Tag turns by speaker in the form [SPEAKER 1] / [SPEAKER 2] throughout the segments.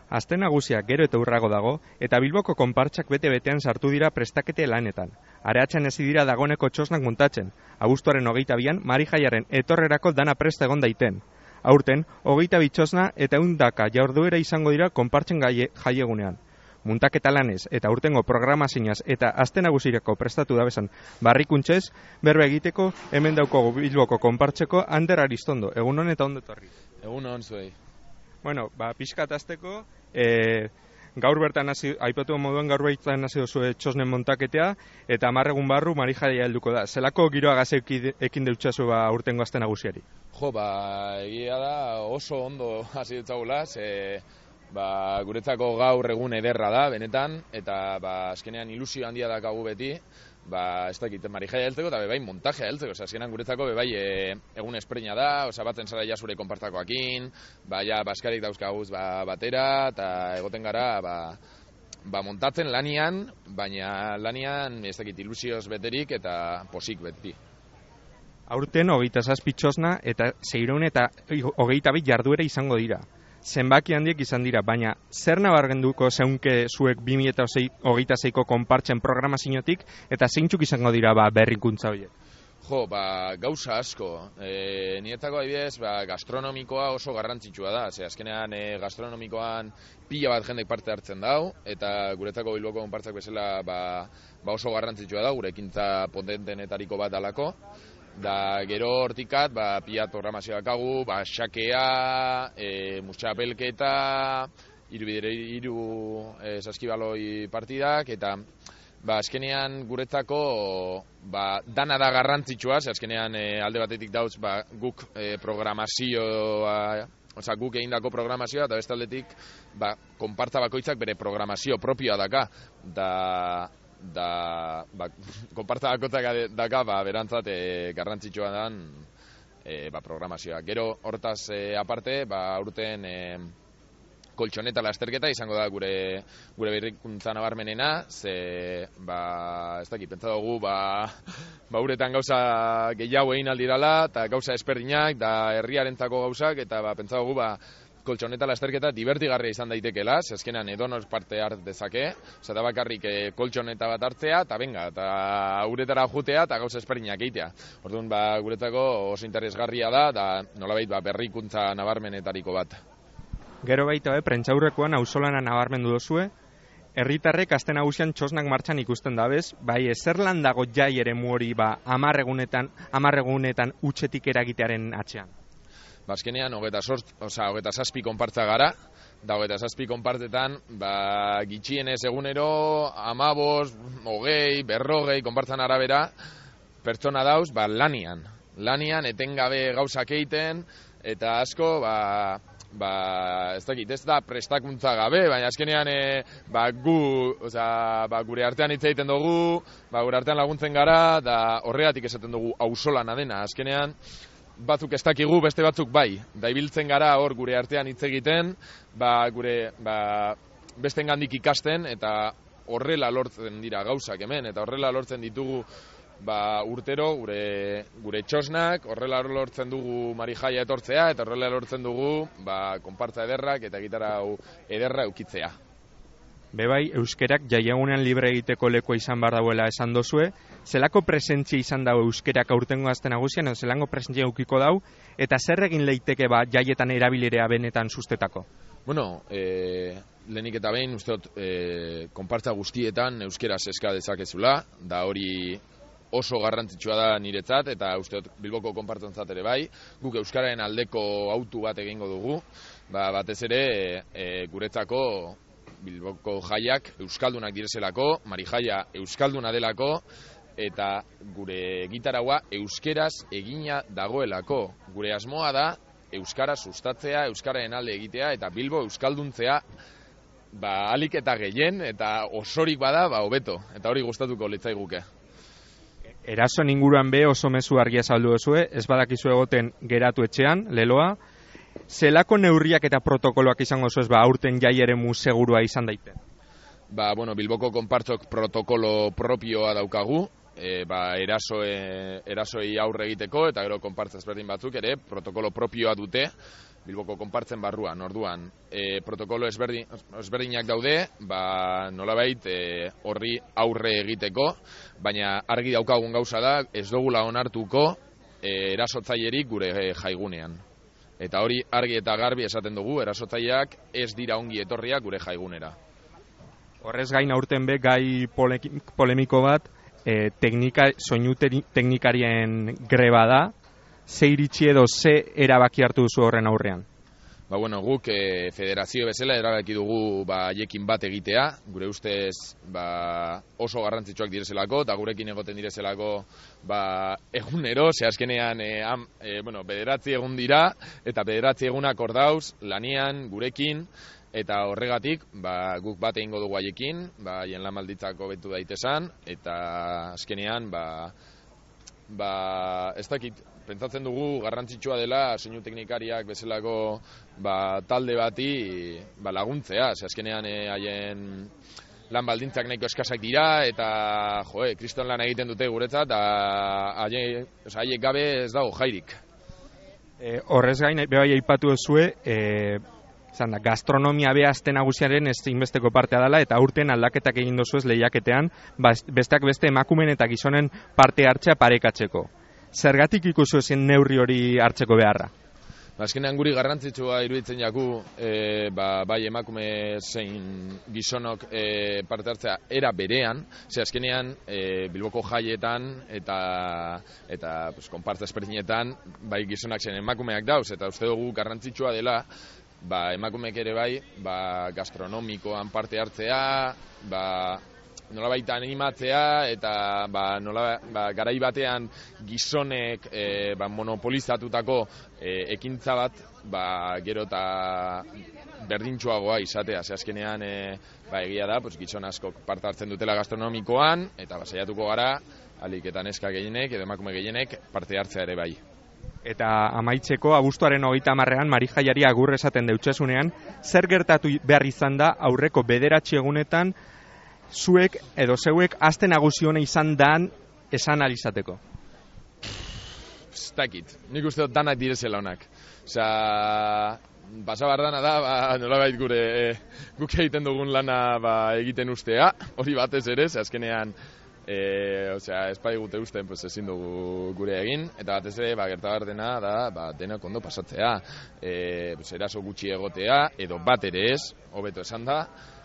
[SPEAKER 1] Aste nagusia gero eta urrago dago, eta Bilboko konpartsak bete-betean sartu dira prestakete lanetan. Areatxan hasi dira dagoeneko txosnak muntatzen. Abuztuaren 22an, Marijaiaren etorrerako dana prest egon daiten. Aurten, 22 txosna eta 100 jarduera izango dira konpartzen jaiegunean. Muntaketa lanez eta urtengo programazioaz eta aste nagusirako prestatu dabezan barrikuntzez, berba egiteko hemen daukagu Bilboko konpartzeko Ander Aristondo. Egunon eta ondo etorri.
[SPEAKER 2] Egunon zuei.
[SPEAKER 1] Bueno, pixkat hasteko, gaur bertan aipatu moduan gaur bertan hasi duzue txosnen montaketea eta 10 egun barru Marijaia helduko da. Zelako giroa gazekin ekin deutsazu urtengo aste nagusiari?
[SPEAKER 2] Jo, egia da oso ondo hasi ditzagula, guretzako gaur egun ederra da, benetan, eta azkenean ilusio handia dakagu beti, ez dakit Marijaia heltzeko eta bebai montajea heltzeko, azkenean guretzako bebai egun espreina da, batzen zara ja zure konpartakoakin, baskarik dauzkaguz batera, eta egoten gara montatzen lanian, baina lanian ez dakit ilusioz beterik eta posik beti.
[SPEAKER 1] Aurten 27 txosna eta 622 jarduera izango dira. Zenbaki handiek izan dira, baina zer nabarmenduko zeunke zuek 2026ko konpartzen programaziotik eta zeintzuk izango dira berrikuntza horiek?
[SPEAKER 2] Jo, gauza asko. Niretzako adibidez, gastronomikoa oso garrantzitsua da. Azkenean gastronomikoan pila bat jendek parte hartzen dau, eta guretzako Bilboko konpartzak bezala oso garrantzitsua da, gure ekintza potentenetariko bat alako. Da gero hortikat, pilat programazioa dakagu, xakea, mutxapelketa, hiru saskibaloi partidak, eta azkenean guretzako dana da garrantzitsua, azkenean alde batetik dauz guk programazioa, guk egindako programazioa, eta beste aldetik konpartza bakoitzak bere programazio propioa daka, konpartza bakoitzak daka berantzat garrantzitsua dan programazioa. Gero hortaz aparte, aurten koltxoneta lasterketa izango da gure berrikuntza nabarmenena, ez dakit, pentsa dugu, uretan gauza gehiago egin aldirala, eta gauza ezberdinak, da herriarentzako gauzak, eta pentsa dugu, koltxoneta lasterketa divertigarria izan daitekeela, azkenean edonor parte hart dezake, da bakarrik koltxoneta bat hartzea, eta benga, eta uretara jutea, eta gauza ezberdinak egitea. Orduan, guretzako oso interesgarria da, eta nolabait berrikuntza nabarmenetariko bat.
[SPEAKER 1] Gero baita prentsaurrekoan auzolana nabarmendu duzue, herritarrek aste nagusian txosnak martxan ikusten dabez, zerlan dago jai eremu hori 10 egunetan utxetik eragitearen atzean?
[SPEAKER 2] Azkenean, 27 konpartza gara, da 27 konpartetan, gitxienez egunero, 15, 20, 40 konpartzan arabera, pertsona dauz, lanian. Lanian, etengabe gauzak egiten, eta asko, ez dakit, ez da prestakuntza gabe, baina azkenean gure artean hitz egiten dugu, gure artean laguntzen gara, da horregatik esaten dugu auzolana dena, azkenean batzuk ez dakigu, beste batzuk bai, da ibiltzen gara hor gure artean hitz egiten, bestengandik ikasten, eta horrela lortzen dira gauzak hemen, eta horrela lortzen ditugu urtero gure txosnak, horrela lortzen dugu Marijaia etortzea, eta horrela lortzen dugu konpartza ederrak eta gitarra ederra eukitzea.
[SPEAKER 1] Bebai, euskerak jaiegunean libre egiteko lekoa izan behar dauela esan dozue, zelako presentzia izan dau euskerak aurtengo aste nagusian, zelango presentzia eukiko dau, eta zer egin leiteke jaietan erabilerea benetan sustetako?
[SPEAKER 2] Bueno, lehenik eta behin, usteot, konpartza guztietan euskeraz eska dezakezula, da hori oso garrantzitsua da niretzat, eta usteot Bilboko konpartzantzat ere bai, guk euskararen aldeko autu bat egingo dugu, batez ere guretzako Bilboko jaiak euskaldunak direzelako, Marijaia euskalduna delako, eta gure gitaraua euskeraz egina dagoelako. Gure asmoa da euskara sustatzea, euskararen alde egitea, eta Bilbo euskalduntzea alik eta gehien, eta osorik bada, hobeto, eta hori gustatuko litzaiguke.
[SPEAKER 1] Erasoen inguruan oso mezu argia saldu duzue, ez badakizu egoten geratu etxean, leloa, zelako neurriak eta protokoloak izango zuez aurten jai eremu segurua izan daite?
[SPEAKER 2] Bilboko konpartzok protokolo propioa daukagu, erasoei aurre egiteko, eta gero konpartza ezberdin batzuk ere protokolo propioa dute Bilboko konpartzen barruan. Orduan, protokolo ezberdinak daude, nolabait horri aurre egiteko, baina argi daukagun gauza da, ez dugula onartuko erasotzailerik gure jaigunean. Eta hori argi eta garbi esaten dugu, erasotzaileak ez dira ongi etorriak gure jaigunera.
[SPEAKER 1] Horrez gain aurten be gai polemiko bat, soinu teknikarien greba da, ze iritsi edo ze erabaki hartu duzu horren aurrean?
[SPEAKER 2] Guk federazio bezala erabaki dugu haiekin bat egitea, gure ustez oso garrantzitsuak direzelako, eta gurekin egoten direzelako egunero, ze azkenean 9 egun dira, eta 9 egunak hor dauz, lanian, gurekin, eta horregatik guk bat egingo dugu haiekin, haien lan baldintzak hobetu daitezen, eta azkenean ez dakit, pentsatzen dugu garrantzitsua dela soinu teknikariak bezalako talde bati laguntzea, ze azkenean haien lan baldintzak nahiko eskasak dira, eta kriston lan egiten dute guretzat, eta haiek gabe ez dago jairik.
[SPEAKER 1] Horrez gain, bebai aipatu duzue, gastronomia behazte nagusiaren ez inbesteko partea dela, eta aurten aldaketak egin dozuez lehiaketean, besteak beste emakumeen eta gizonen parte hartzea parekatzeko. Zergatik ikusi zen neurri hori hartzeko beharra?
[SPEAKER 2] Azkenean guri garrantzitsua iruditzen jaku, bai emakume zein gizonok parte hartzea era berean, ze azkenean Bilboko jaietan eta konpartza ezberdinetan bai gizonak zen emakumeak dauz, eta uste dugu garrantzitsua dela emakumeek ere bai gastronomikoan parte hartzea, nolabait animatzea, eta garai batean gizonek monopolizatutako ekintza bat gero eta berdintsuagoa izatea. Ze azkenean egia da, gizon askok parte hartzen dutela gastronomikoan, eta saiatuko gara ahalik eta neska gehienek edo emakume gehienek parte hartzea ere bai.
[SPEAKER 1] Eta amaitzeko, abuztuaren 30ean Marijaiari agur esaten deutxasunean, zer gertatu behar izan da aurreko 9 egunetan zuek edo zeuek aste nagusi hona izan dan esan alizateko?
[SPEAKER 2] Ez dakit, nik uste dut danak direzela honak. Basabardana da, nolabait guk egiten dugun lana egiten ustea, hori batez ere, azkenean espai gute usten ezin dugu gure egin, eta batez ere gertabar dena da denak ondo pasatzea, eraso gutxi egotea, edo bat ere ez, hobeto esan da,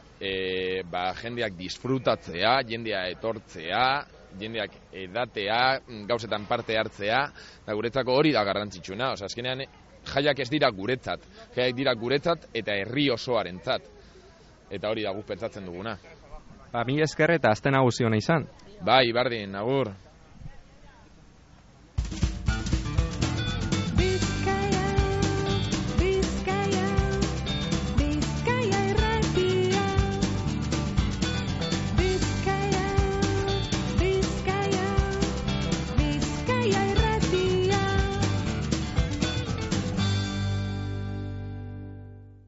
[SPEAKER 2] jendeak disfrutatzea, jendea etortzea, jendeak edatea, gauzetan parte hartzea, eta guretzako hori da garrantzitsuna, azkenean jaiak ez dira guretzat, jaiak dira guretzat eta herri osoarentzat, eta hori da guk pentsatzen duguna.
[SPEAKER 1] Mila esker eta aste nagusi hona izan.
[SPEAKER 2] Bai, bardin, agur.